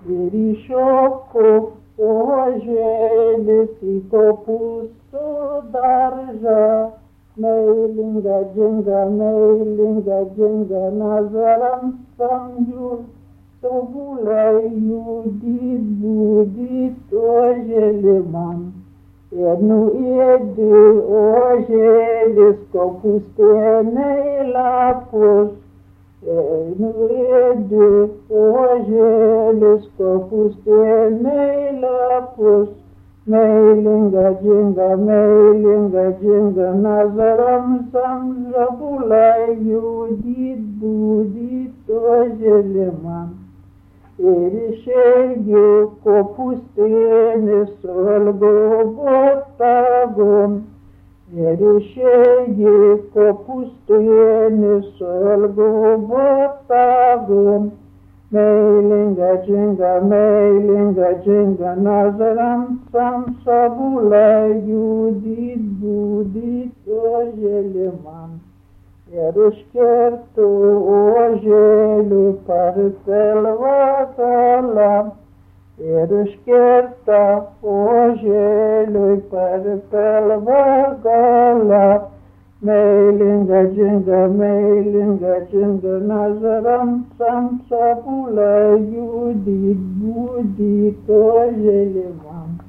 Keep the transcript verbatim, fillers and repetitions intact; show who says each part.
Speaker 1: Verișocu, oželis į kopus sudarža, meilinga džinga, meilinga džinga, nazarant samdžiur, tobulai judit, budit oželį man. Ir nuėdi oželis kopūstieniai lapus, ir nuėdi oželis kopūstieniai lapus. Meilinga džinga, meilinga džinga, nazaram samdža, bulai judit, budit oželį man. Ir išeigi kopūstienis valgo botagon, ir išeigi kopūstienis valgo botagon. Meilinga džinga, meilinga džinga, nazaram samsa, bulai judit, budit oželį man. Ir užkertu oželiui parpel vakarą, ir užkerta oželiui parpel vakarą. Meilinga džinga, meilinga džinga, nazaram samsa, bulai judit, budit oželį man.